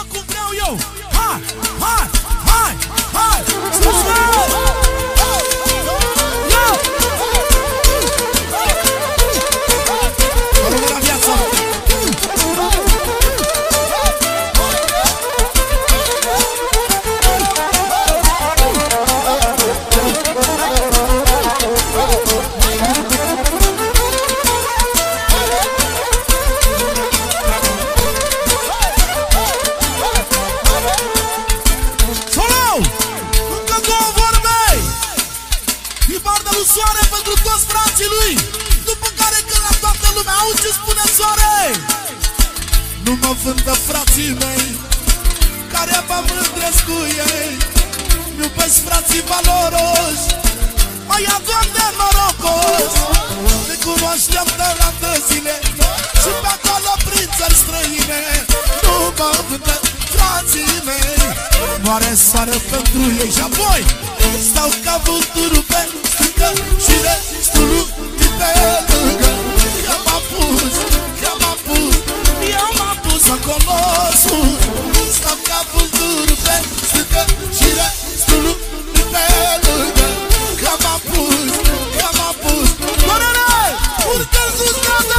cum vreau eu. Hai, hai, hai, hai, sus, la viața. Soare pentru toți frații lui. După care când la toată lumea auzi ce spune Soare: nu mă vândă frații mei, care mă mândresc cu ei. Mi-iubesc frații valoroși, mă ia Doamne norocos. Ne cunoaștem de la zile și pe acolo prin țări străine. Nu mă vândă frații mei, moare Soare pentru ei. Și apoi stau ca vulturul pe stâncă și restul lumii pe lângă. Că m-a pus, că m-a pus, eu m-am pus acolo sus. Stau ca vulturul pe stâncă și restul lumii pe lângă. Că m-a pus, că m-a pus. Doamne, urcă-n sus, gata!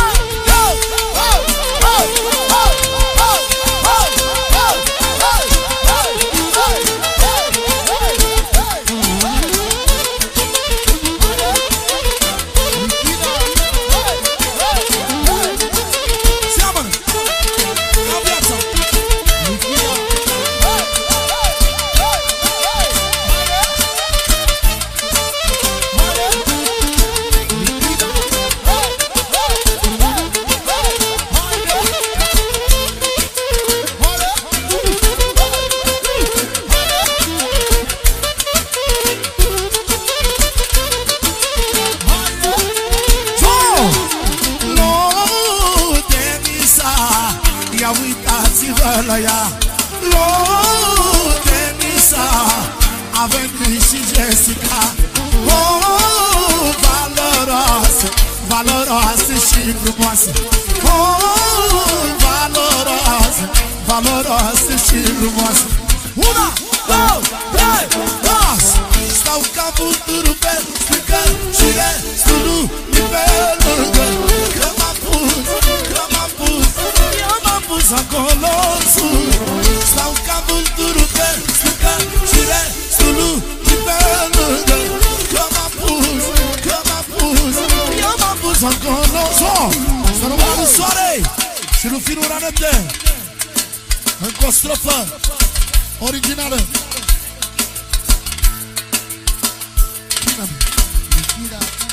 Ia uitați-vă la ea, Lou Denisa, a venit și Jessica. Oh, valoroasă, valoroasă și frumoasă. Oh, valoroasă, valoroasă și frumoasă. Una, două, trei, dos! Stau ca vulturul pe stâncă și restul lumii pe lângă. Că m-a pus, că m-a pus, eu m-am pus acolo sus. Stau ca vulturul pe stâncă și restul lumii pe lângă. Că m-a pus, că m-a pus, eu m-am pus acolo sus. Să rămână Soare și lui Firul Ranete. Încă o strofă originală. Bine,